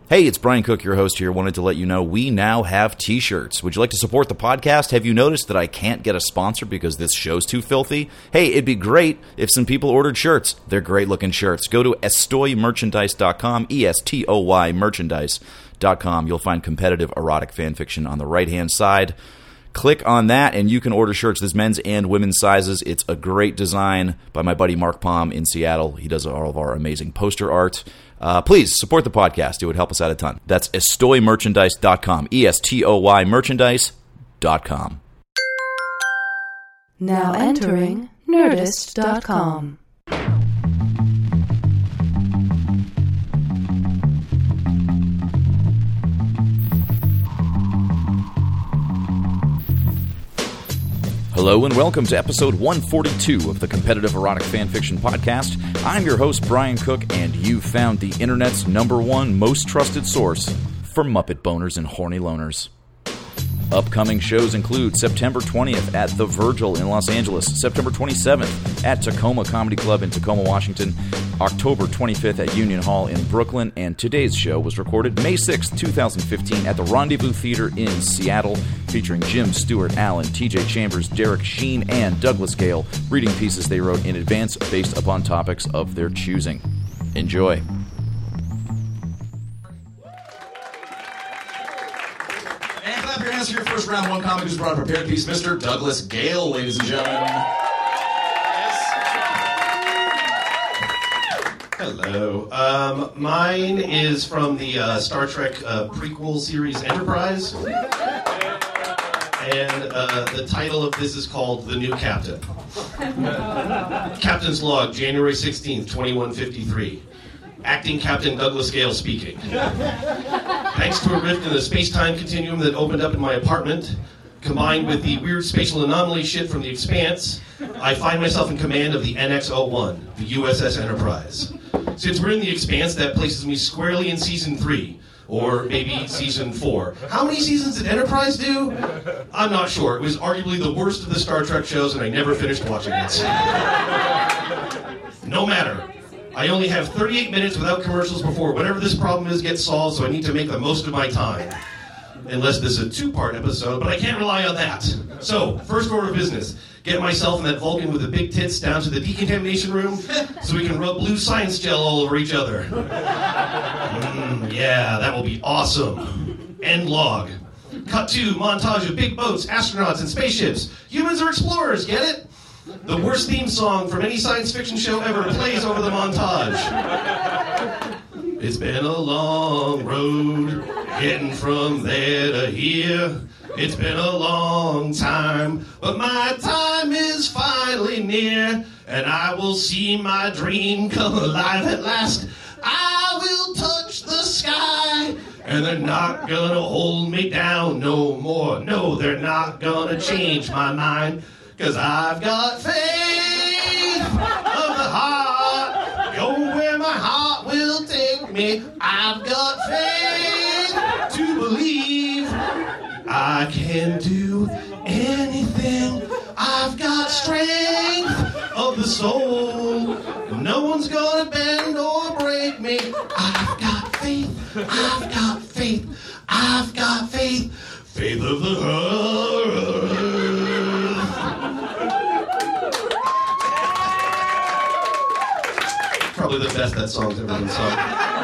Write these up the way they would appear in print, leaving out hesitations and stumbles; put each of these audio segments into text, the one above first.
Hey, it's Brian Cook, your host here. Wanted to let you know we now have t-shirts. Would you like to support the podcast? Have you noticed that I can't get a sponsor because this show's too filthy? Hey, it'd be great if some people ordered shirts. They're great-looking shirts. Go to estoymerchandise.com, E-S-T-O-Y merchandise.com. You'll find competitive erotic fanfiction on the right-hand side. Click on that, and you can order shirts. There's men's and women's sizes. It's a great design by my buddy Mark Palm in Seattle. He does all of our amazing poster art. Please support the podcast. It would help us out a ton. That's estoymerchandise.com, E-S-T-O-Y merchandise.com. Now entering Nerdist.com. Hello and welcome to episode 142 of the Competitive Erotic Fanfiction Podcast. I'm your host, Brian Cook, and you've found the internet's #1 most trusted source for Muppet boners and horny loners. Upcoming shows include September 20th at The Virgil in Los Angeles, September 27th at Tacoma Comedy Club in Tacoma, Washington, October 25th at Union Hall in Brooklyn, and today's show was recorded May 6th, 2015 at the Rendezvous Theater in Seattle, featuring Jim Stewart, Allen, TJ Chambers, Derek Sheen, and Douglas Gale, reading pieces they wrote in advance based upon topics of their choosing. Enjoy. Clap your hands for your first round one comic who's brought a prepared piece, Mr. Douglas Gale, ladies and gentlemen. Hello. Mine is from the Star Trek prequel series Enterprise. And the title of this is called The New Captain. Captain's log, January 16th, 2153. Acting Captain Douglas Gale speaking. Thanks to a rift in the space-time continuum that opened up in my apartment, combined with the weird spatial anomaly shit from The Expanse, I find myself in command of the NX-01, the USS Enterprise. Since we're in The Expanse, that places me squarely in Season 3, or maybe Season 4. How many seasons did Enterprise do? I'm not sure. It was arguably the worst of the Star Trek shows, and I never finished watching it. No matter. I only have 38 minutes without commercials before whatever this problem is gets solved, so I need to make the most of my time. Unless this is a two-part episode, but I can't rely on that. So, first order of business. Get myself and that Vulcan with the big tits down to the decontamination room so we can rub blue science gel all over each other. Yeah, that will be awesome. End log. Cut to montage of big boats, astronauts, and spaceships. Humans are explorers, get it? The worst theme song from any science fiction show ever plays over the montage. It's been a long road getting from there to here. It's been a long time, but my time is finally near, and I will see my dream come alive at last. I will touch the sky, and they're not gonna hold me down no more. No, they're not gonna change my mind. 'Cause I've got faith of the heart, go where my heart will take me. I've got faith to believe I can do anything. I've got strength of the soul, no one's gonna bend or break me. I've got faith, I've got faith, I've got faith, faith of the heart. Probably the best that song's ever been sung.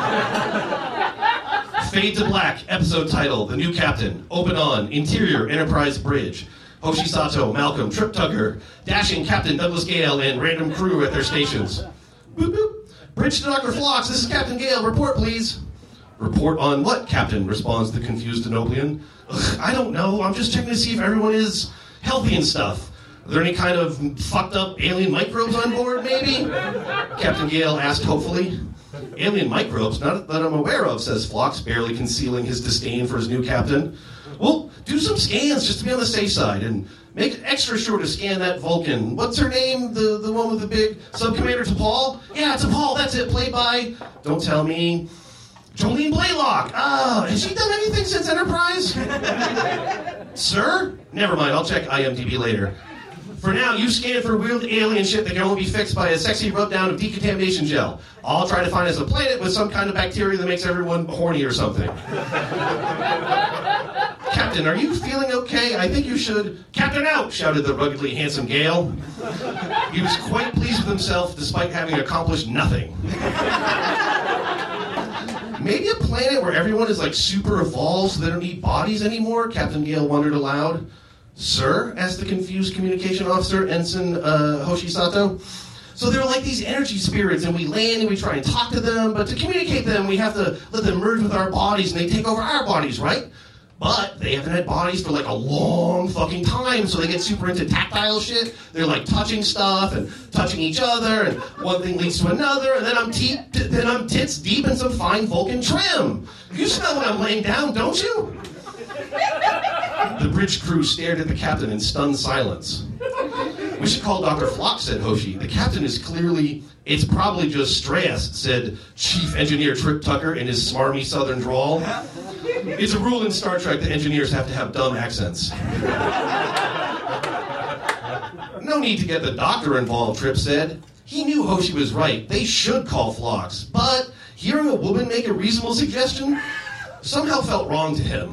Fade to Black, episode title, The New Captain. Open on, interior, Enterprise Bridge. Hoshi Sato, Malcolm, Trip Tugger, dashing Captain Douglas Gale, and random crew at their stations. Boop boop. Bridge to Dr. Phlox, this is Captain Gale, report please. Report on what, Captain, responds the confused Denoplian. I don't know, I'm just checking to see if everyone is healthy and stuff. Are there any kind of fucked up alien microbes on board, maybe? Captain Gale asked hopefully. Alien microbes? Not that I'm aware of, says Phlox, barely concealing his disdain for his new captain. Well, do some scans just to be on the safe side, and make extra sure to scan that Vulcan. What's her name? The one with the big Sub-Commander T'Pol? Yeah, T'Pol, that's it, played by, don't tell me, Jolene Blaylock. Has she done anything since Enterprise? Sir? Never mind, I'll check IMDb later. For now, you scan for weird alien shit that can only be fixed by a sexy rub-down of decontamination gel. I'll try to find us a planet with some kind of bacteria that makes everyone horny or something. Captain, are you feeling okay? I think you should... Captain out! Shouted the ruggedly handsome Gale. He was quite pleased with himself despite having accomplished nothing. Maybe a planet where everyone is like super evolved so they don't need bodies anymore? Captain Gale wondered aloud. Sir? Asked the confused communication officer, Ensign Hoshi Sato. So they're like these energy spirits, and we land and we try and talk to them, but to communicate them, we have to let them merge with our bodies, and they take over our bodies, right? But they haven't had bodies for like a long fucking time, so they get super into tactile shit. They're like touching stuff and touching each other, and one thing leads to another, and then I'm tits deep in some fine Vulcan trim. You smell when I'm laying down, don't you? The bridge crew stared at the captain in stunned silence. We should call Dr. Flock, said Hoshi. The captain is clearly... It's probably just stress, said Chief Engineer Trip Tucker in his smarmy southern drawl. It's a rule in Star Trek that engineers have to have dumb accents. No need to get the doctor involved, Trip said. He knew Hoshi was right. They should call Phlox. But hearing a woman make a reasonable suggestion somehow felt wrong to him.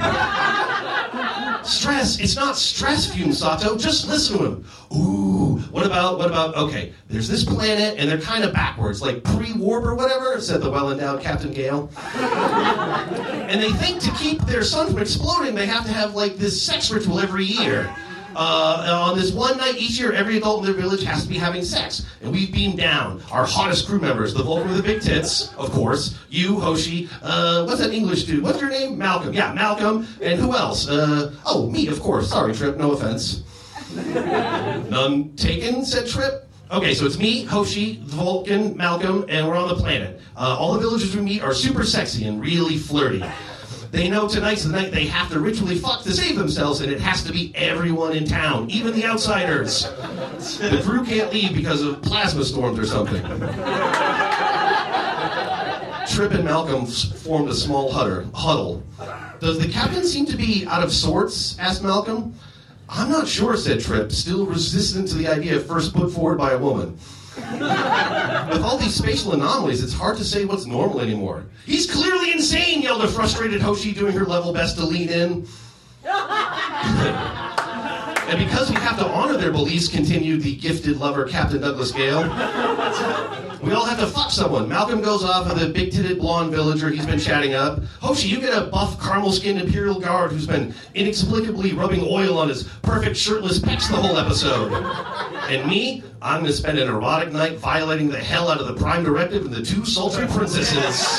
Stress. It's not stress fumes, Sato. Just listen to him. Ooh, what about, okay, there's this planet, and they're kind of backwards, like pre-warp or whatever, said the well-endowed Captain Gale. And they think to keep their sun from exploding, they have to have, like, this sex ritual every year. On this one night each year, every adult in their village has to be having sex. And we've beamed down our hottest crew members, the Vulcan with the big tits, of course, you, Hoshi, what's that English dude? What's your name? Malcolm. Yeah, Malcolm. And who else? Me, of course. Sorry, Trip, no offense. None taken, said Trip. Okay, so it's me, Hoshi, the Vulcan, Malcolm, and we're on the planet. All the villagers we meet are super sexy and really flirty. They know tonight's the night they have to ritually fuck to save themselves, and it has to be everyone in town, even the outsiders. The crew can't leave because of plasma storms or something. Trip and Malcolm formed a small huddle. Does the captain seem to be out of sorts? Asked Malcolm. I'm not sure, said Trip, still resistant to the idea of first put forward by a woman. With all these spatial anomalies, it's hard to say what's normal anymore. He's clearly insane, yelled a frustrated Hoshi, doing her level best to lean in. And because we have to honor their beliefs, continued the gifted lover Captain Douglas Gale, we all have to fuck someone. Malcolm goes off with a big-titted blonde villager he's been chatting up. Hoshi, you get a buff, caramel-skinned Imperial Guard who's been inexplicably rubbing oil on his perfect shirtless pecs the whole episode. And me, I'm going to spend an erotic night violating the hell out of the Prime Directive and the two sultry princesses.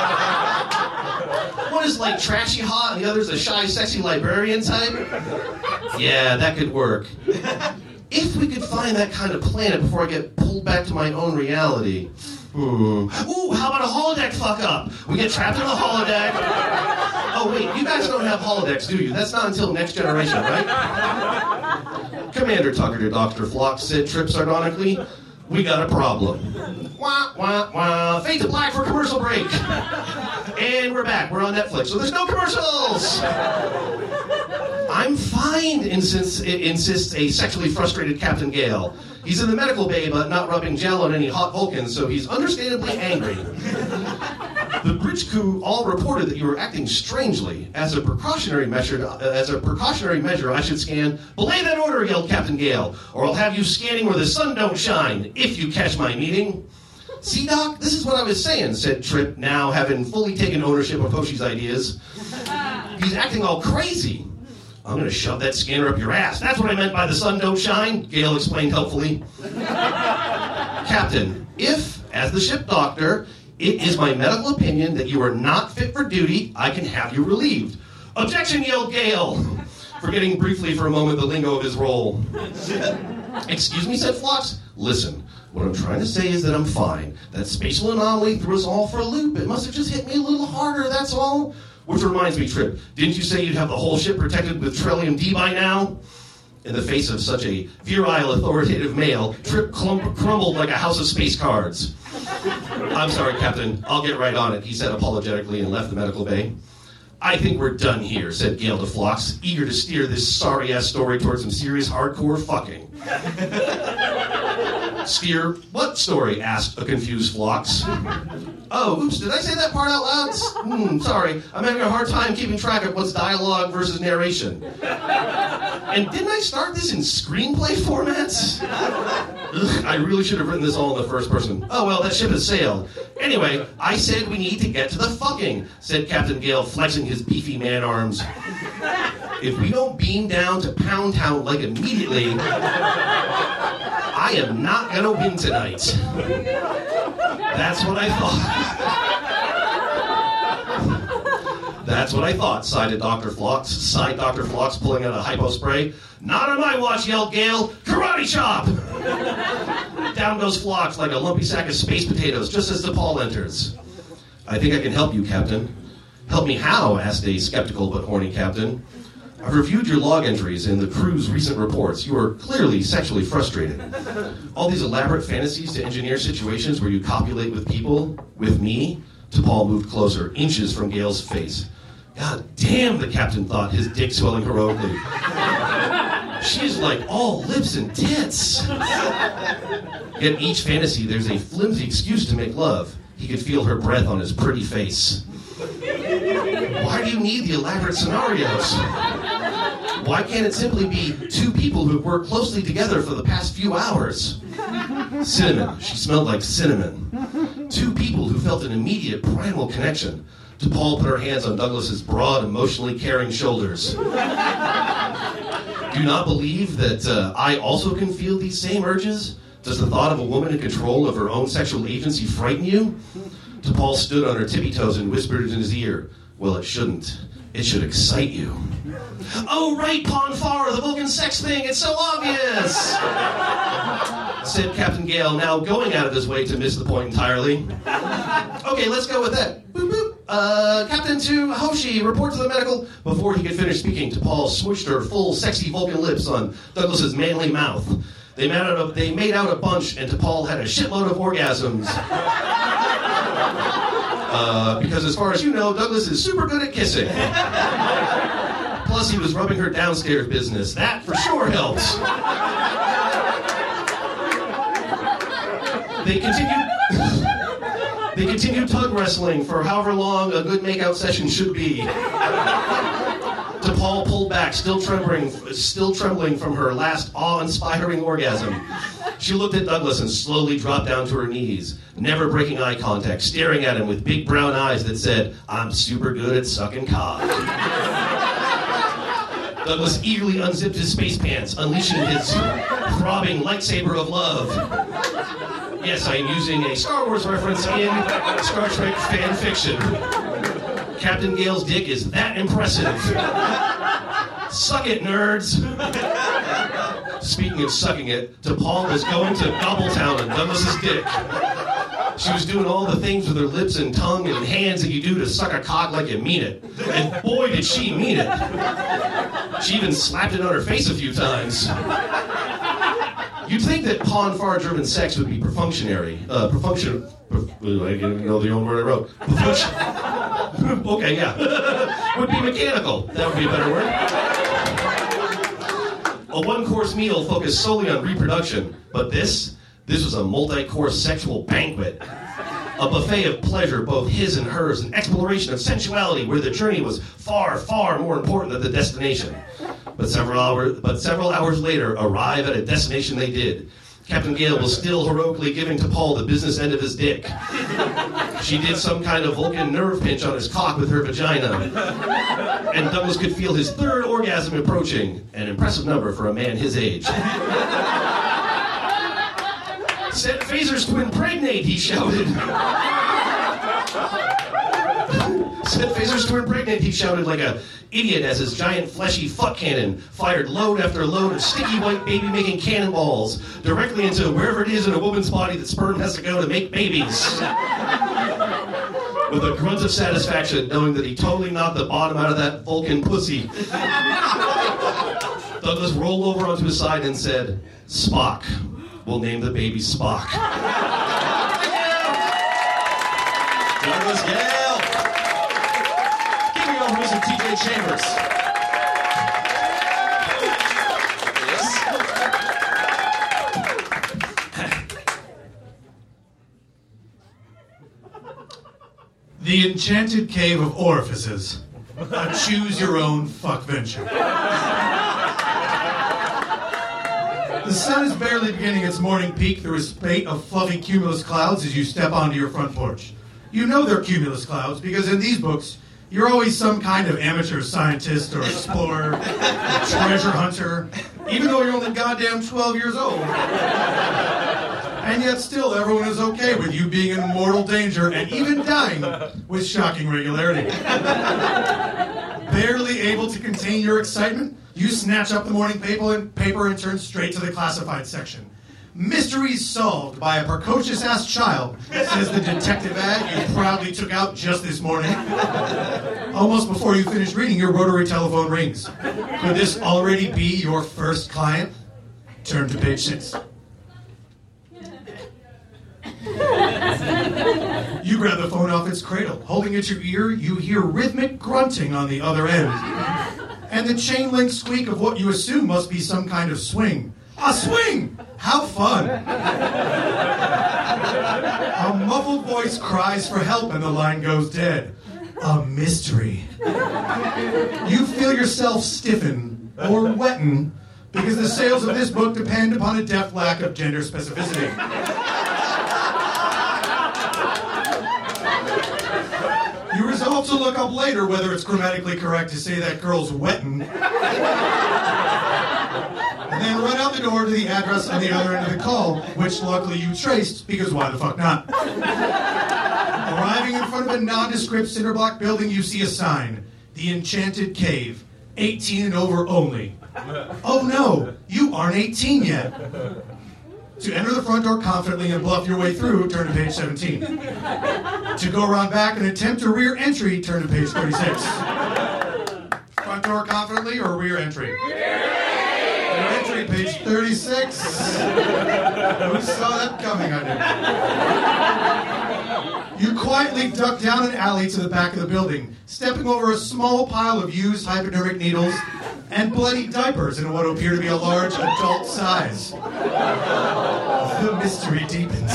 One is like trashy hot and the other's a shy, sexy librarian type. Yeah, that could work. If we could find that kind of planet before I get pulled back to my own reality. Ooh, how about a holodeck fuck up? We get trapped in the holodeck. Oh, wait, you guys don't have holodecks, do you? That's not until next generation, right? Commander Tucker to Dr. Flock, said Trip sardonically. We got a problem. Wah, wah, wah. Fade to black for commercial break. And we're back. We're on Netflix, so there's no commercials. I'm fine, insists a sexually frustrated Captain Gale. He's in the medical bay, but not rubbing gel on any hot Vulcans, so he's understandably angry. The bridge crew all reported that you were acting strangely. As a precautionary measure, I should scan. Belay that order, yelled Captain Gale, or I'll have you scanning where the sun don't shine, if you catch my meaning. See, Doc, this is what I was saying, said Trip, now having fully taken ownership of Hoshi's ideas. He's acting all crazy. I'm going to shove that scanner up your ass. That's what I meant by the sun don't shine, Gale explained helpfully. Captain, if, as the ship doctor, it is my medical opinion that you are not fit for duty, I can have you relieved. Objection, yelled Gale, forgetting briefly for a moment the lingo of his role. Excuse me, said Phlox. Listen, what I'm trying to say is that I'm fine. That spatial anomaly threw us all for a loop. It must have just hit me a little harder, that's all. Which reminds me, Trip, didn't you say you'd have the whole ship protected with Trillium D by now? In the face of such a virile, authoritative male, Trip crumbled like a house of space cards. I'm sorry, Captain. I'll get right on it, he said apologetically and left the medical bay. I think we're done here, said Gale to Phlox, eager to steer this sorry-ass story towards some serious hardcore fucking. Steer what story? Asked a confused Phlox. Oh, oops, did I say that part out loud? Sorry, I'm having a hard time keeping track of what's dialogue versus narration. And didn't I start this in screenplay formats? Ugh, I really should have written this all in the first person. Oh well, that ship has sailed. Anyway, I said we need to get to the fucking, said Captain Gale, flexing his beefy man arms. If we don't beam down to Pound Town like immediately, I am not gonna win tonight. That's what I thought. That's what I thought, sighed Dr. Phlox, pulling out a hypo spray. Not on my watch, yelled Gale. Karate chop! Down goes Phlox like a lumpy sack of space potatoes just as DePaul enters. I think I can help you, Captain. Help me how? Asked a skeptical but horny captain. I've reviewed your log entries and the crew's recent reports. You are clearly sexually frustrated. All these elaborate fantasies to engineer situations where you copulate with people, with me. DePaul moved closer, inches from Gale's face. God damn, the captain thought, his dick swelling heroically. She's like all lips and tits. Yet each fantasy, there's a flimsy excuse to make love. He could feel her breath on his pretty face. Why do you need the elaborate scenarios? Why can't it simply be two people who worked closely together for the past few hours? Cinnamon. She smelled like cinnamon. Two people who felt an immediate primal connection. DePaul put her hands on Douglas's broad, emotionally caring shoulders. Do you not believe that I also can feel these same urges? Does the thought of a woman in control of her own sexual agency frighten you? DePaul stood on her tippy toes and whispered in his ear, well, it shouldn't. It should excite you. Oh, right, Ponfar, the Vulcan sex thing. It's so obvious, said Captain Gale, now going out of his way to miss the point entirely. Okay, let's go with that. Boop, boop. Captain to Hoshi, report to the medical. Before he could finish speaking, DePaul smooshed her full, sexy Vulcan lips on Douglas's manly mouth. They made out a bunch, and DePaul had a shitload of orgasms. Because as far as you know, Douglas is super good at kissing. Plus, he was rubbing her downstairs business. That for sure helps. They continued tug wrestling for however long a good makeout session should be. DePaul pulled back, still trembling from her last awe-inspiring orgasm. She looked at Douglas and slowly dropped down to her knees, never breaking eye contact, staring at him with big brown eyes that said, I'm super good at sucking cock. Douglas eagerly unzipped his space pants, unleashing his throbbing lightsaber of love. Yes, I am using a Star Wars reference in Star Trek fan fiction. Captain Gale's dick is that impressive. Suck it, nerds. Speaking of sucking it, DePaul was going to Gobbletown on Douglas's dick. She was doing all the things with her lips and tongue and hands that you do to suck a cock like you mean it. And boy, did she mean it. She even slapped it on her face a few times. You'd think that Ponfar-driven sex would be perfunctory. I didn't know the only word I wrote. Okay, yeah. Would be mechanical. That would be a better word. A one-course meal focused solely on reproduction, but this was a multi-course sexual banquet. A buffet of pleasure, both his and hers, an exploration of sensuality where the journey was far, far more important than the destination. But several hours later, arrive at a destination they did. Captain Gale was still heroically giving DePaul the business end of his dick. She did some kind of Vulcan nerve pinch on his cock with her vagina. And Douglas could feel his third orgasm approaching, an impressive number for a man his age. Set phasers to impregnate, he shouted. Set phasers to impregnate, he shouted like a idiot as his giant fleshy fuck cannon fired load after load of sticky white baby-making cannonballs directly into wherever it is in a woman's body that sperm has to go to make babies. With a grunt of satisfaction, knowing that he totally knocked the bottom out of that Vulcan pussy. Douglas rolled over onto his side and said, Spock. We'll name the baby Spock. Douglas Gale. Keeping our music AJ Chambers. The Enchanted Cave of Orifices. A choose-your-own fuck venture. The sun is barely beginning its morning peak through a spate of fluffy cumulus clouds as you step onto your front porch. You know they're cumulus clouds because in these books, you're always some kind of amateur scientist or explorer, treasure hunter, even though you're only goddamn 12 years old. And yet still everyone is okay with you being in mortal danger and even dying with shocking regularity. Barely able to contain your excitement, you snatch up the morning paper and turn straight to the classified section. Mysteries solved by a precocious-ass child, says the detective ad you proudly took out just this morning. Almost before you finish reading, your rotary telephone rings. Could this already be your first client? Turn to page 6. You grab the phone off its cradle. Holding it to your ear, you hear rhythmic grunting on the other end. And the chain link squeak of what you assume must be some kind of swing. A swing! How fun! A muffled voice cries for help and the line goes dead. A mystery. You feel yourself stiffen or wetten because the sales of this book depend upon a deft lack of gender specificity. You resolve to look up later whether it's grammatically correct to say that girl's wettin'. And then run out the door to the address on the other end of the call, which luckily you traced, because why the fuck not? Arriving in front of a nondescript cinder block building, you see a sign. The Enchanted Cave. 18 and over only. Oh no, you aren't 18 yet. To enter the front door confidently and bluff your way through, turn to page 17. To go around back and attempt a rear entry, turn to page 36. Front door confidently or rear entry? Rear entry, page 36. Who saw that coming, I did. You quietly duck down an alley to the back of the building, stepping over a small pile of used hypodermic needles and bloody diapers in what appear to be a large adult size. The mystery deepens.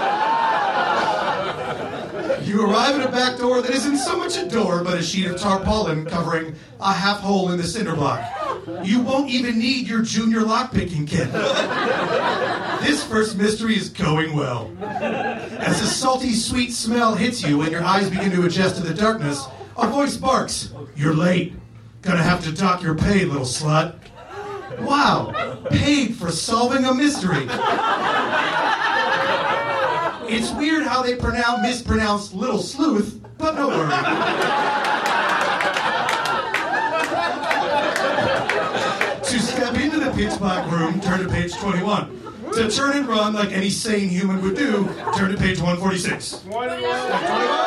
You arrive at a back door that isn't so much a door, but a sheet of tarpaulin covering a half hole in the cinder block. You won't even need your junior lockpicking kit. This first mystery is going well. As a salty, sweet smell hits you and your eyes begin to adjust to the darkness, a voice barks, "You're late. Gonna have to dock your pay, little slut." Wow, paid for solving a mystery. It's weird how they mispronounce little sleuth, but no worry. To step into the pitch black room, turn to page 21. To turn and run like any sane human would do, turn to page 146. 21!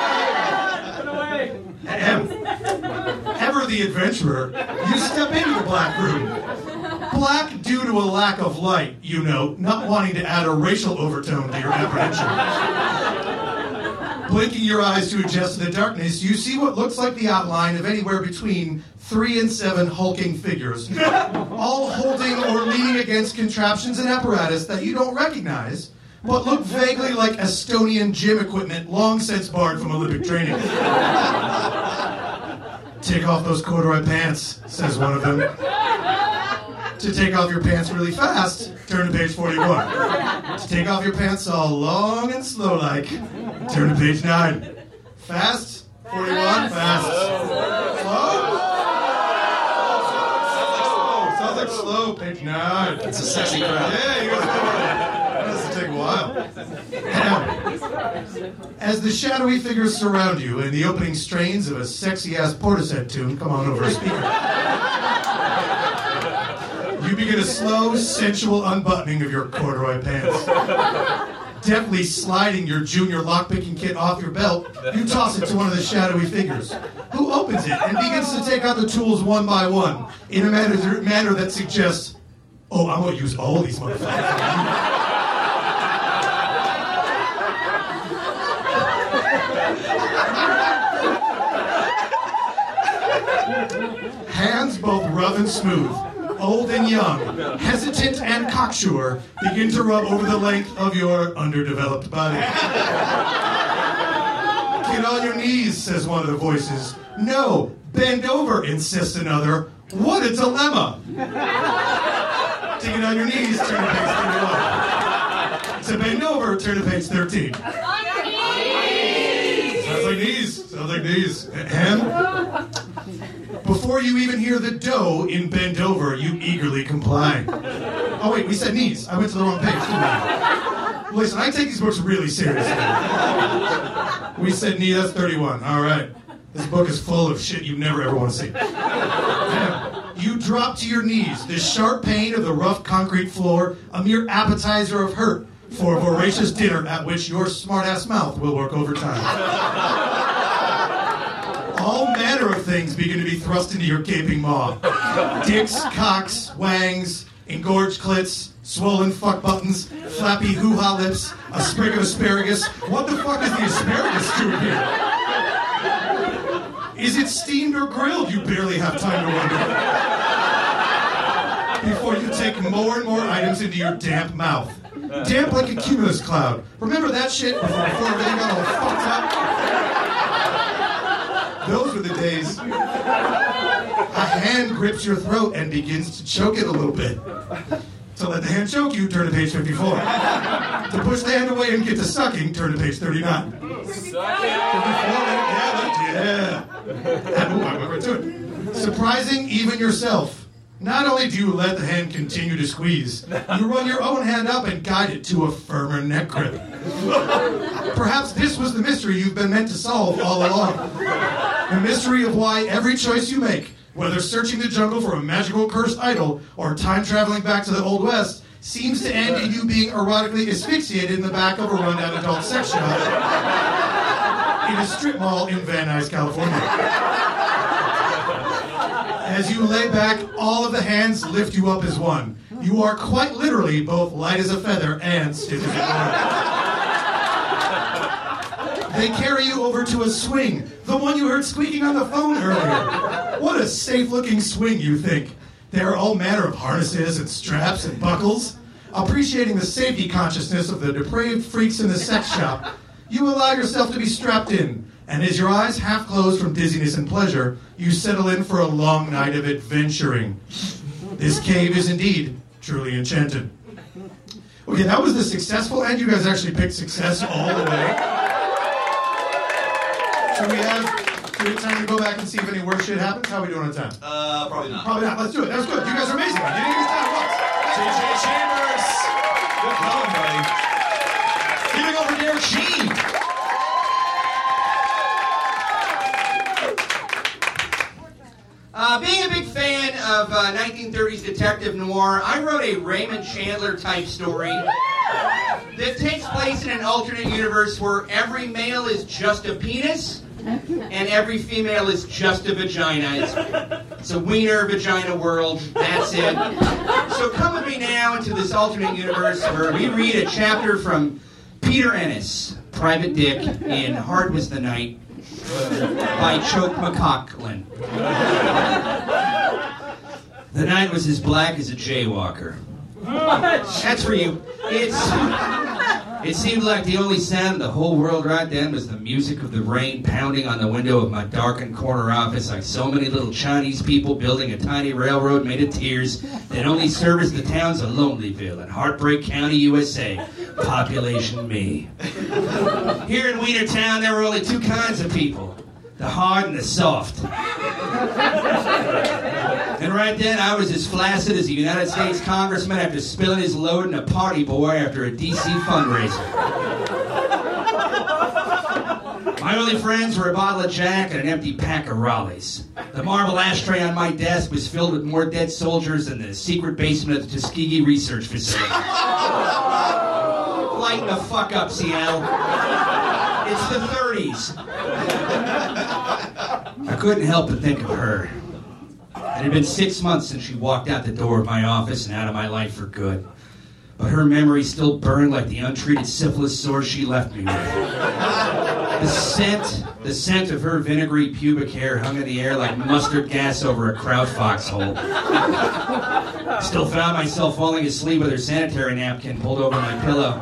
Ever the adventurer, you step into the black room. Black due to a lack of light, you know, not wanting to add a racial overtone to your apprehension. Blinking your eyes to adjust to the darkness, you see what looks like the outline of anywhere between 3 and 7 hulking figures, all holding or leaning against contraptions and apparatus that you don't recognize, but look vaguely like Estonian gym equipment long since barred from Olympic training. "Take off those corduroy pants," says one of them. To take off your pants really fast, turn to page 41. To take off your pants all long and slow-like, turn to page 9. Fast, 41, fast. Slow? Sounds like slow, page 9. It's a sexy crowd. Yeah, you guys know that has to take a while. As the shadowy figures surround you and the opening strains of a sexy-ass Portishead tune come on over a speaker, you begin a slow, sensual unbuttoning of your corduroy pants. Deftly sliding your junior lockpicking kit off your belt, you toss it to one of the shadowy figures, who opens it and begins to take out the tools one by one in a manner that suggests, "Oh, I'm going to use all these motherfuckers." Hands both rough and smooth, old and young, hesitant and cocksure, begin to rub over the length of your underdeveloped body. Get on your knees, says one of the voices. No, bend over, insists another. What a dilemma! To get on your knees, turn to page 31. To bend over, turn to page 13. Sounds like knees. Hem? Before you even hear the dough in bend over, you eagerly comply. Oh wait, we said knees. I went to the wrong page, didn't I? Listen, I take these books really seriously. We said knee, that's 31. All right. This book is full of shit you never ever want to see. You drop to your knees, the sharp pain of the rough concrete floor, a mere appetizer of hurt for a voracious dinner at which your smart-ass mouth will work overtime. All manner of things begin to be thrust into your gaping maw. Dicks, cocks, wangs, engorged clits, swollen fuck buttons, flappy hoo-ha lips, a sprig of asparagus. What the fuck is the asparagus doing here? Is it steamed or grilled? You barely have time to wonder. Before you take more and more items into your damp mouth. Damp like a cumulus cloud. Remember that shit before everything got all fucked up? Those were the days. A hand grips your throat and begins to choke it a little bit. To let the hand choke you, turn to page 54. To push the hand away and get to sucking, turn to page 39. 54, yeah. I went right to it. Surprising even yourself. Not only do you let the hand continue to squeeze, you run your own hand up and guide it to a firmer neck grip. Perhaps this was the mystery you've been meant to solve all along. The mystery of why every choice you make, whether searching the jungle for a magical cursed idol or time traveling back to the Old West, seems to end in you being erotically asphyxiated in the back of a rundown adult sex shop in a strip mall in Van Nuys, California. As you lay back, all of the hands lift you up as one. You are quite literally both light as a feather and stiff as a board. They carry you over to a swing, the one you heard squeaking on the phone earlier. What a safe-looking swing, you think. There are all manner of harnesses and straps and buckles. Appreciating the safety consciousness of the depraved freaks in the sex shop, you allow yourself to be strapped in. And as your eyes half close from dizziness and pleasure, you settle in for a long night of adventuring. This cave is indeed truly enchanted. Okay, that was the successful end. You guys actually picked success all the way. Should we have time to go back and see if any worse shit happens? How are we doing on time? Probably not. Probably not. Let's do it. That was good. You guys are amazing. You didn't even stand once. JJ Chambers. Good calling, buddy. Giving over Derek Sheen. Being a big fan of 1930s detective noir, I wrote a Raymond Chandler type story that takes place in an alternate universe where every male is just a penis and every female is just a vagina. It's a wiener vagina world. That's it. So come with me now into this alternate universe where we read a chapter from Peter Ennis, Private Dick, in Hard Was the Night, by Choke McCaughlan. The night was as black as a jaywalker. That's for you. It seemed like the only sound in the whole world right then was the music of the rain pounding on the window of my darkened corner office like so many little Chinese people building a tiny railroad made of tears that only serviced the towns of Lonelyville in Heartbreak County, USA. Population me. Here in Wienertown, there were only two kinds of people. The hard and the soft. And right then, I was as flaccid as a United States congressman after spilling his load in a party boy after a D.C. fundraiser. My only friends were a bottle of Jack and an empty pack of Raleighs. The marble ashtray on my desk was filled with more dead soldiers than the secret basement of the Tuskegee Research Facility. Lighten the fuck up, Seattle. It's the 30s. I couldn't help but think of her. It had been 6 months since she walked out the door of my office and out of my life for good. But her memory still burned like the untreated syphilis sores she left me with. The scent of her vinegary pubic hair hung in the air like mustard gas over a kraut foxhole. Still found myself falling asleep with her sanitary napkin pulled over my pillow.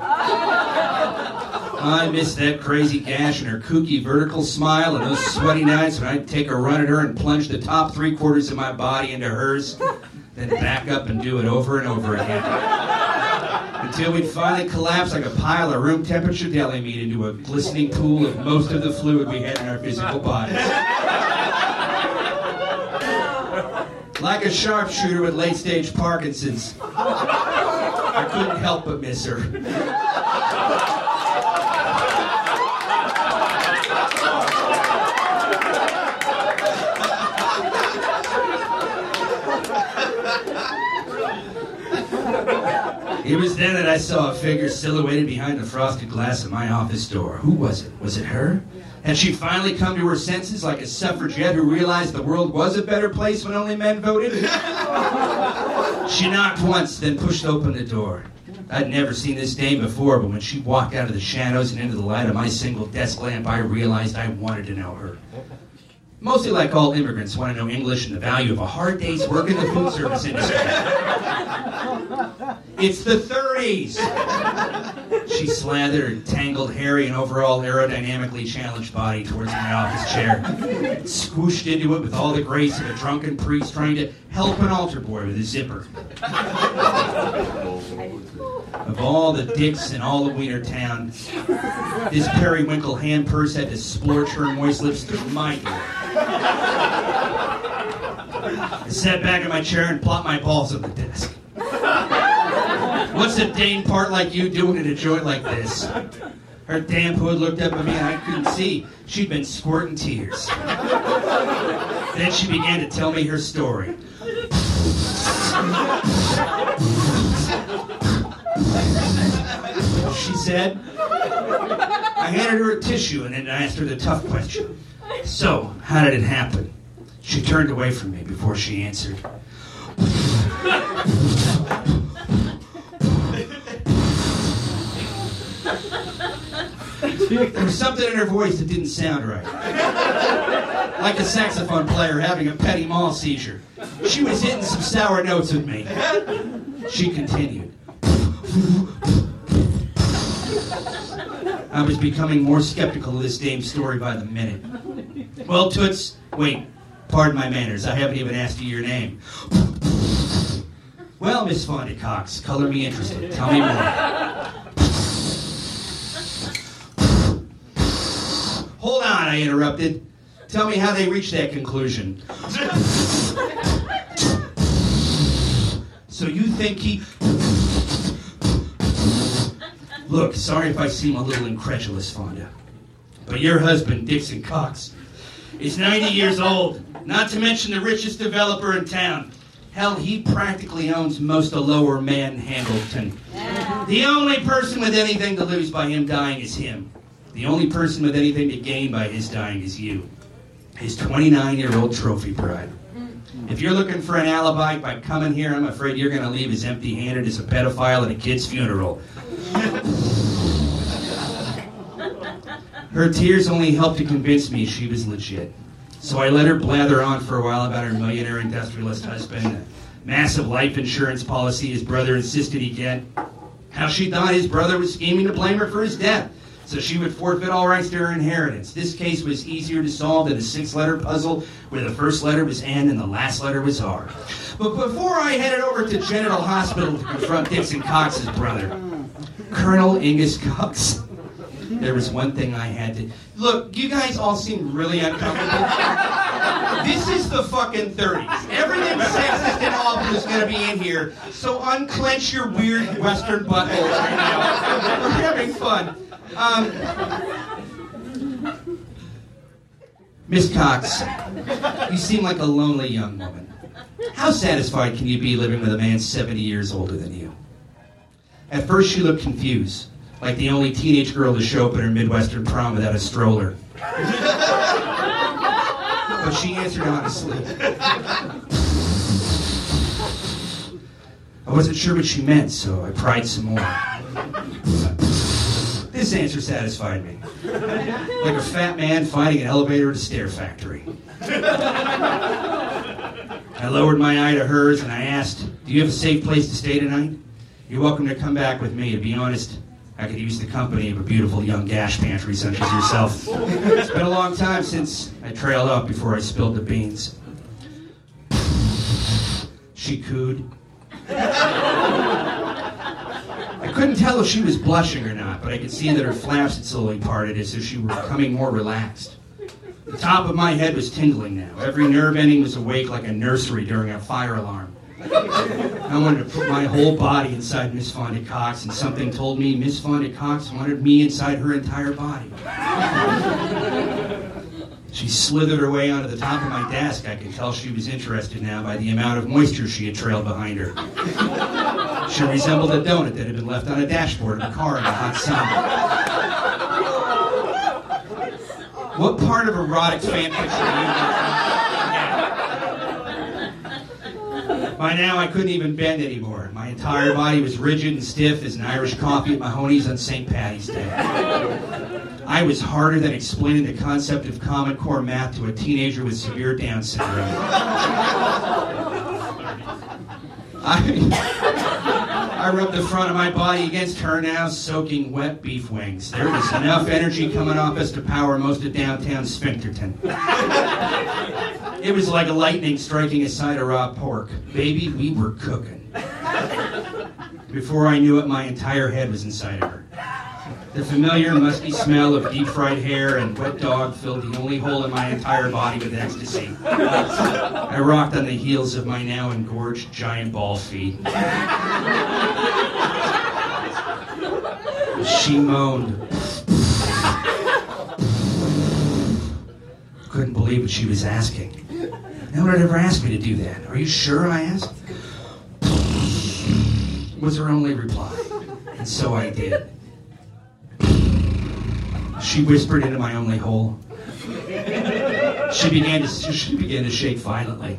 I missed that crazy gash and her kooky vertical smile and those sweaty nights when I'd take a run at her and plunge the top 3/4 of my body into hers, then back up and do it over and over again. Until we'd finally collapse like a pile of room temperature deli meat into a glistening pool of most of the fluid we had in our physical bodies. Like a sharpshooter with late-stage Parkinson's, I couldn't help but miss her. It was then that I saw a figure silhouetted behind the frosted glass of my office door. Who was it? Was it her? Had she finally come to her senses like a suffragette who realized the world was a better place when only men voted? She knocked once, then pushed open the door. I'd never seen this dame before, but when she walked out of the shadows and into the light of my single desk lamp, I realized I wanted to know her. Mostly like all immigrants, want to know English and the value of a hard day's work in the food service industry. It's the 30s! She slathered her tangled, hairy, and overall aerodynamically challenged body towards my office chair. Squooshed into it with all the grace of a drunken priest trying to help an altar boy with a zipper. Of all the dicks in all of Wiener Town, this periwinkle hand purse had to splorch her moist lips through my ear. I sat back in my chair and plopped my balls on the desk. What's a dame part like you doing in a joint like this? Her damp hood looked up at me and I couldn't see. She'd been squirting tears. Then she began to tell me her story. She said, I handed her a tissue and then I asked her the tough question. So, how did it happen? She turned away from me before she answered. There was something in her voice that didn't sound right. Like a saxophone player having a petit mal seizure. She was hitting some sour notes with me. She continued. I was becoming more skeptical of this dame's story by the minute. Well, Toots, wait, pardon my manners, I haven't even asked you your name. Well, Miss Fonda Cox, color me interested. Tell me more. Hold on, I interrupted. Tell me how they reached that conclusion. So you think he... Look, sorry if I seem a little incredulous, Fonda, but your husband, Dixon Cox, is 90 years old, not to mention the richest developer in town. Hell, he practically owns most of Lower Manhandleton. The only person with anything to lose by him dying is him. The only person with anything to gain by his dying is you, his 29-year-old trophy bride. If you're looking for an alibi by coming here, I'm afraid you're going to leave as empty-handed as a pedophile at a kid's funeral. Her tears only helped to convince me she was legit. So I let her blather on for a while about her millionaire industrialist husband, a massive life insurance policy his brother insisted he get, how she thought his brother was scheming to blame her for his death, so she would forfeit all rights to her inheritance. This case was easier to solve than a 6-letter puzzle where the first letter was N and the last letter was R. But before I headed over to General Hospital to confront Dixon Cox's brother, Colonel Angus Cox, there was one thing I had to... Look, you guys all seem really uncomfortable. This is the fucking 30s. Everything sexist and awful is going to be in here, so unclench your weird Western buttholes right now. We're having fun. Miss Cox, you seem like a lonely young woman. How satisfied can you be living with a man 70 years older than you? At first she looked confused, like the only teenage girl to show up at her Midwestern prom without a stroller. But she answered honestly. I wasn't sure what she meant, so I pried some more. This answer satisfied me. Like a fat man finding an elevator at a stair factory. I lowered my eye to hers and I asked, do you have a safe place to stay tonight? You're welcome to come back with me. To be honest, I could use the company of a beautiful young gash pantry such as yourself. It's been a long time since I trailed up before I spilled the beans. She cooed. I couldn't tell if she was blushing or not, but I could see that her flaps had slowly parted as if she were becoming more relaxed. The top of my head was tingling now. Every nerve ending was awake like a nursery during a fire alarm. I wanted to put my whole body inside Miss Fonda Cox, and something told me Miss Fonda Cox wanted me inside her entire body. She slithered her way onto the top of my desk. I could tell she was interested now by the amount of moisture she had trailed behind her. She resembled a donut that had been left on a dashboard of a car in the hot sun. What part of erotic fan fiction do you know? By now, I couldn't even bend anymore. My entire body was rigid and stiff as an Irish coffee at Mahoney's on St. Paddy's Day. I was harder than explaining the concept of Common Core math to a teenager with severe Down syndrome. I rubbed the front of my body against her now soaking wet beef wings. There was enough energy coming off us to power most of downtown Sphincterton. It was like a lightning striking a side of raw pork. Baby, we were cooking. Before I knew it, my entire head was inside of her. The familiar musty smell of deep-fried hair and wet dog filled the only hole in my entire body with ecstasy. I rocked on the heels of my now engorged giant ball feet. She moaned. Couldn't believe what she was asking. No one had ever asked me to do that. Are you sure? I asked. Was her only reply. And so I did. She whispered into my only hole. She began to shake violently.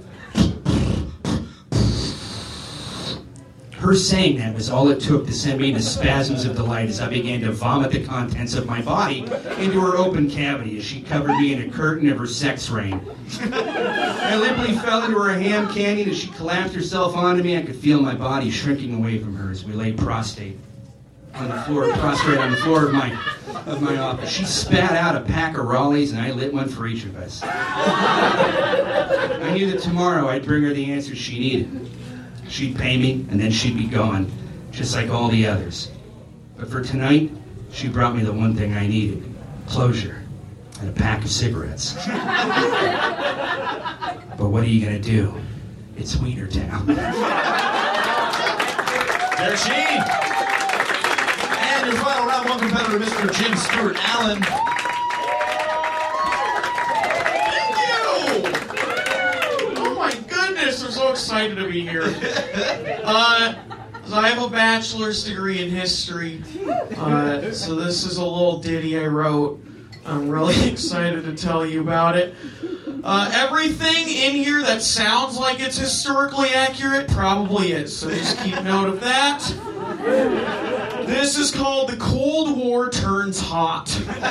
Her saying that was all it took to send me into spasms of delight as I began to vomit the contents of my body into her open cavity as she covered me in a curtain of her sex rain. I limply fell into her ham canyon as she collapsed herself onto me. I could feel my body shrinking away from her as we lay prostrate on the floor of my office. She spat out a pack of Raleighs and I lit one for each of us. I knew that tomorrow I'd bring her the answers she needed. She'd pay me, and then she'd be gone, just like all the others. But for tonight, she brought me the one thing I needed, closure, and a pack of cigarettes. But what are you going to do? It's Wienertown. There's she. And your final round one competitor, Mr. Jim Stewart Allen. I'm so excited to be here. So I have a bachelor's degree in history. So this is a little ditty I wrote. I'm really excited to tell you about it. Everything in here that sounds like it's historically accurate probably is. So just keep note of that. This is called The Cold War Turns Hot.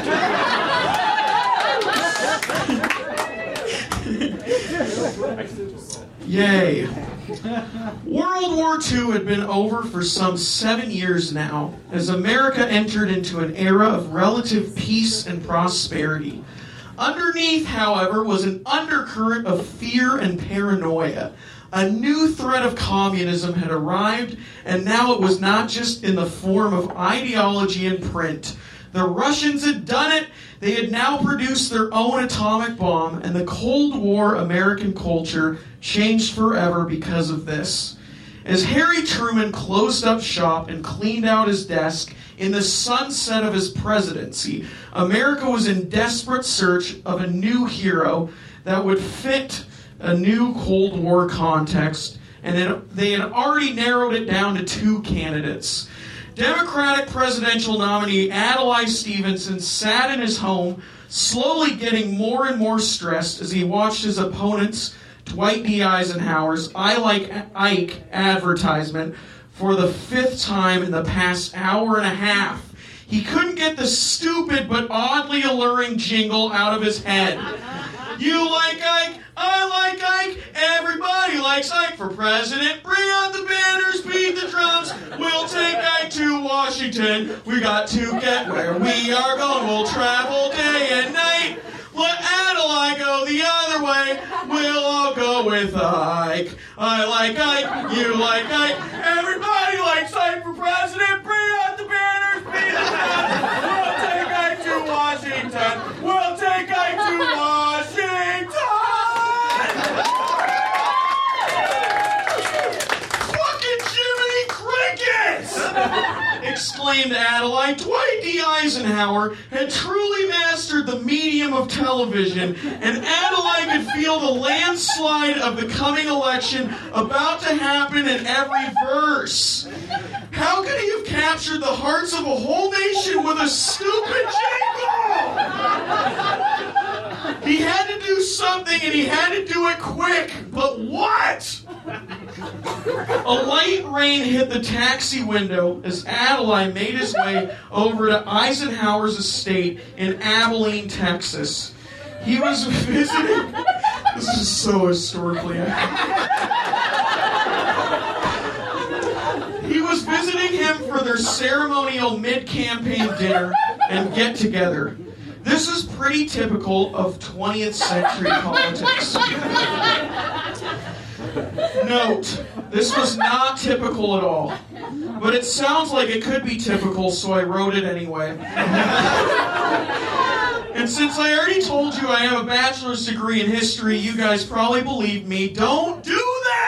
Yay. World War II had been over for some 7 years now, as America entered into an era of relative peace and prosperity. Underneath, however, was an undercurrent of fear and paranoia. A new threat of communism had arrived, and now it was not just in the form of ideology and print. The Russians had done it. They had now produced their own atomic bomb, and the Cold War American culture changed forever because of this. As Harry Truman closed up shop and cleaned out his desk in the sunset of his presidency, America was in desperate search of a new hero that would fit a new Cold War context, and they had already narrowed it down to two candidates. Democratic presidential nominee Adlai Stevenson sat in his home, slowly getting more and more stressed as he watched his opponent's Dwight D. Eisenhower's I Like Ike advertisement for the fifth time in the past hour and a half. He couldn't get the stupid but oddly alluring jingle out of his head. You like Ike, I like Ike, everybody likes Ike for president. Bring out the banners, beat the drums, we'll take Ike to Washington. We got to get where we are going, we'll travel day and night. Let Adelaide go the other way, we'll all go with Ike. I like Ike, you like Ike, everybody likes Ike for president. Bring out the banners, beat the drums, we'll take Ike to Washington. We'll take Ike to Washington. Fucking Jiminy Crickets! Exclaimed Adelaide. Dwight D. Eisenhower had truly mastered the medium of television, and Adelaide could feel the landslide of the coming election about to happen in every verse. How could he have captured the hearts of a whole nation with a stupid jingle? He had to do something, and he had to do it quick. But what? A light rain hit the taxi window as Adelaide made his way over to Eisenhower's estate in Abilene, Texas. He was visiting... This is so historically accurate. He was visiting him for their ceremonial mid-campaign dinner and get-together. This is pretty typical of 20th century politics. Note, this was not typical at all. But it sounds like it could be typical, so I wrote it anyway. And since I already told you I have a bachelor's degree in history, you guys probably believe me. Don't do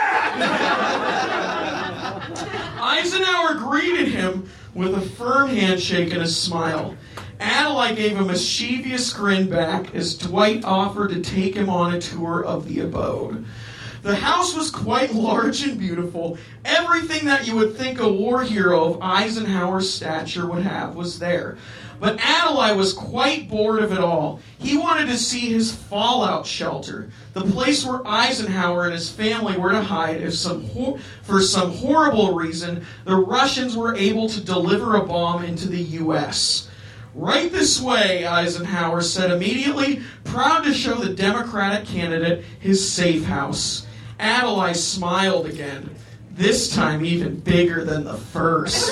that! Eisenhower greeted him with a firm handshake and a smile. Adelaide gave a mischievous grin back as Dwight offered to take him on a tour of the abode. The house was quite large and beautiful. Everything that you would think a war hero of Eisenhower's stature would have was there. But Adelaide was quite bored of it all. He wanted to see his fallout shelter, the place where Eisenhower and his family were to hide if for some horrible reason the Russians were able to deliver a bomb into the U.S. Right this way, Eisenhower said immediately, proud to show the Democratic candidate his safe house. Adelaide smiled again, this time even bigger than the first.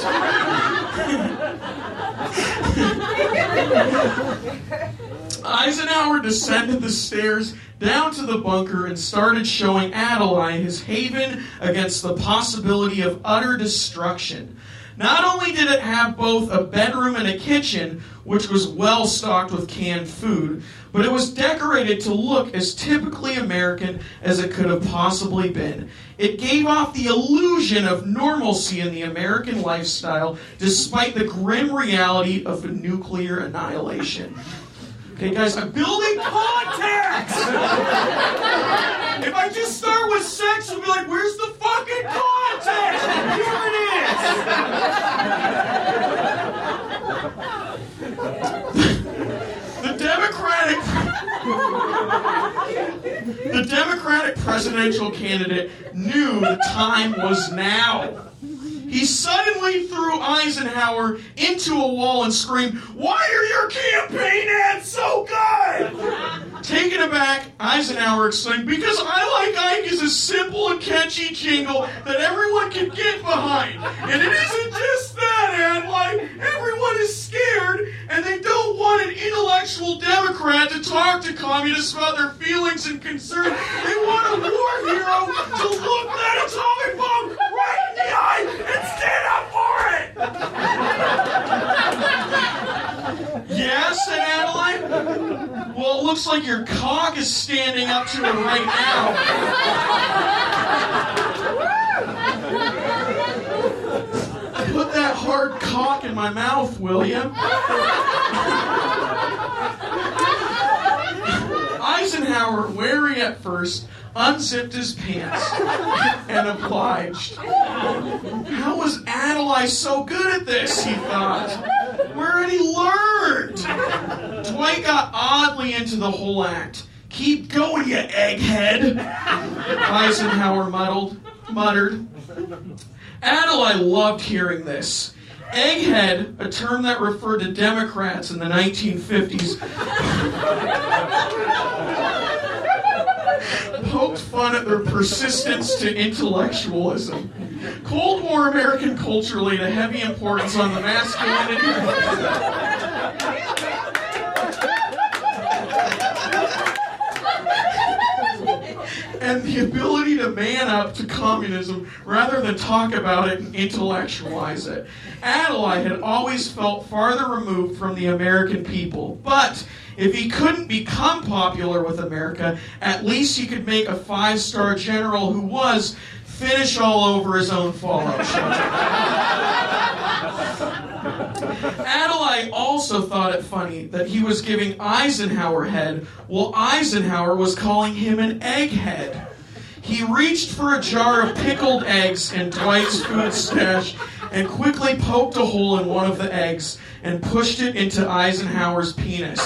Eisenhower descended the stairs down to the bunker and started showing Adelaide his haven against the possibility of utter destruction. Not only did it have both a bedroom and a kitchen, which was well stocked with canned food, but it was decorated to look as typically American as it could have possibly been. It gave off the illusion of normalcy in the American lifestyle, despite the grim reality of nuclear annihilation. Okay, guys, I'm building context! If I just start with sex, I'll be like, where's the fucking context? Here it is! The Democratic presidential candidate knew the time was now. He suddenly threw Eisenhower into a wall and screamed, "Why are your campaign ads so good?" Taken aback, Eisenhower exclaimed, "Because I Like Ike is a simple and catchy jingle that everyone can get behind. And it isn't just that, Adelaide. Everyone is scared, and they don't want an intellectual Democrat to talk to communists about their feelings and concerns. They want a war hero to look that atomic bomb right in the eye and stand up for it." "Yeah," said Adelaide. "Well, it looks like your cock is standing up to it right now." "Put that hard cock in my mouth, will you?" Eisenhower, wary at first, unzipped his pants and obliged. How was Adelaide so good at this, he thought. Where had he learned? Dwight got oddly into the whole act. "Keep going, you egghead," Eisenhower muttered. Adelaide loved hearing this. Egghead, a term that referred to Democrats in the 1950s, poked fun at their persistence to intellectualism. Cold War American culture laid a heavy importance on the masculinity and the ability to man up to communism rather than talk about it and intellectualize it. Adlai had always felt farther removed from the American people, but if he couldn't become popular with America, at least he could make a 5-star general who was finish all over his own fallout shelter. Adlai also thought it funny that he was giving Eisenhower head while Eisenhower was calling him an egghead. He reached for a jar of pickled eggs in Dwight's food stash and quickly poked a hole in one of the eggs and pushed it into Eisenhower's penis.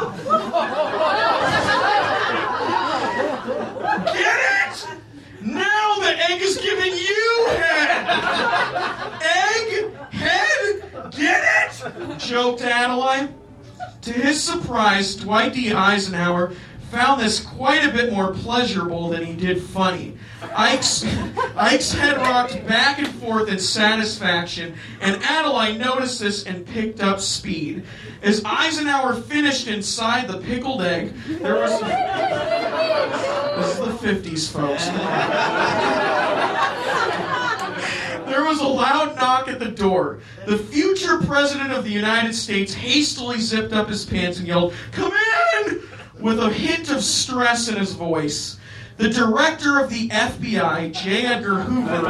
Get it? Now the egg is giving you head! Egg? Head? Get it? Joked Adlai. To his surprise, Dwight D. Eisenhower found this quite a bit more pleasurable than he did funny. Ike's head rocked back and forth in satisfaction, and Adlai noticed this and picked up speed. As Eisenhower finished inside the pickled egg, there was... This is the 50s, folks. There was a loud knock at the door. The future president of the United States hastily zipped up his pants and yelled, "Come in!" with a hint of stress in his voice. The director of the FBI, J. Edgar Hoover,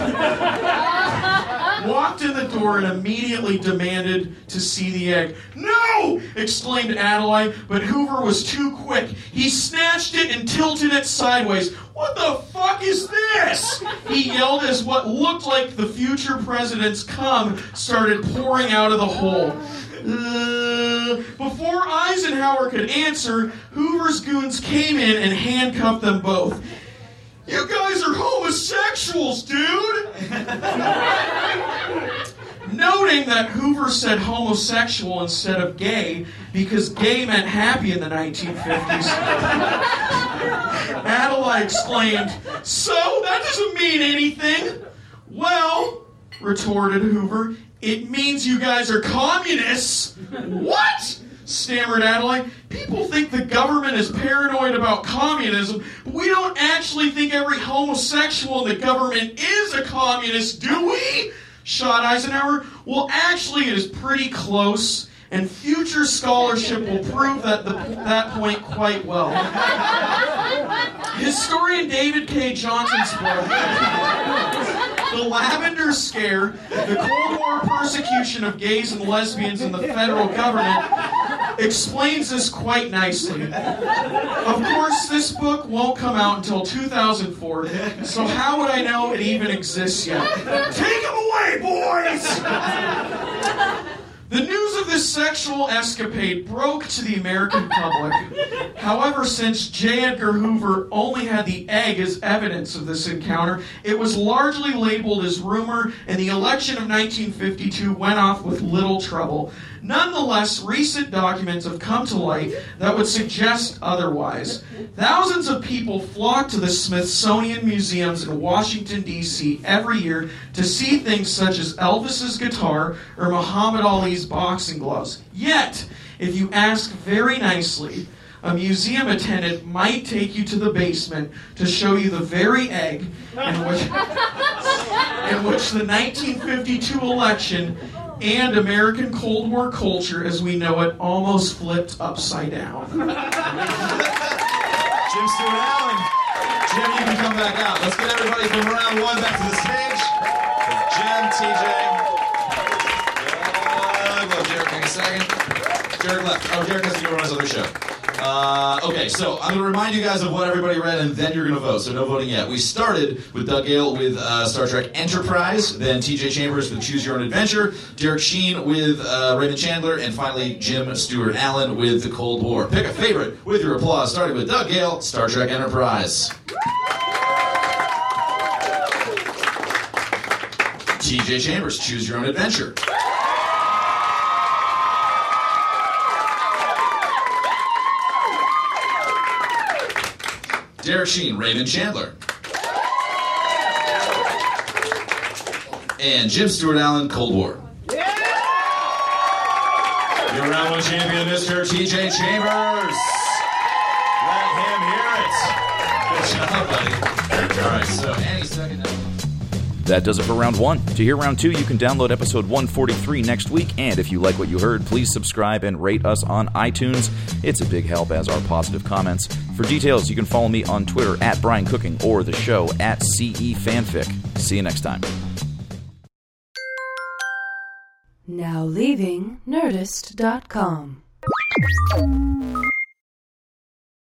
walked in the door and immediately demanded to see the egg. "No!" exclaimed Adlai, but Hoover was too quick. He snatched it and tilted it sideways. "What the fuck is this?" he yelled as what looked like the future president's cum started pouring out of the hole. Before Eisenhower could answer, Hoover's goons came in and handcuffed them both. "You guys are homosexuals, dude!" Noting that Hoover said homosexual instead of gay, because gay meant happy in the 1950s, Adlai exclaimed, "So, that doesn't mean anything." "Well," retorted Hoover, "it means you guys are communists." "What?" stammered Adlai. "People think the government is paranoid about communism, but we don't actually think every homosexual in the government is a communist, do we?" shot Eisenhower. "Well, actually, it is pretty close, and future scholarship will prove that point quite well." Historian David K. Johnson's book, The Lavender Scare, The Cold War Persecution of Gays and Lesbians in the Federal Government, explains this quite nicely. Of course, this book won't come out until 2004, so how would I know it even exists yet? Take him away, boys! The news of this sexual escapade broke to the American public. However, since J. Edgar Hoover only had the egg as evidence of this encounter, it was largely labeled as rumor, and the election of 1952 went off with little trouble. Nonetheless, recent documents have come to light that would suggest otherwise. Thousands of people flock to the Smithsonian museums in Washington, D.C. every year to see things such as Elvis's guitar or Muhammad Ali's boxing gloves. Yet, if you ask very nicely, a museum attendant might take you to the basement to show you the very egg in which the 1952 election and American Cold War culture as we know it almost flipped upside down. Jim Stewart Allen. Jim, you can come back out. Let's get everybody from round one back to the stage. Jim, TJ. Go, Derek, take a second. Derek left. Oh, Derek has to go run his other show. Okay, so I'm going to remind you guys of what everybody read, and then you're going to vote, so no voting yet. We started with Doug Gale with Star Trek Enterprise, then TJ Chambers with Choose Your Own Adventure, Derek Sheen with Raymond Chandler, and finally Jim Stewart Allen with The Cold War. Pick a favorite with your applause, starting with Doug Gale, Star Trek Enterprise. TJ Chambers, Choose Your Own Adventure. Derek Sheen, Raymond Chandler. And Jim Stewart Allen, Cold War. Your round one champion, Mr. TJ Chambers. Let him hear it. Good job, buddy. All right, so any second now. That does it for round one. To hear round two, you can download episode 143 next week. And if you like what you heard, please subscribe and rate us on iTunes. It's a big help, as are positive comments. For details, you can follow me on Twitter at Brian Cooking or the show at CE Fanfic. See you next time. Now leaving Nerdist.com.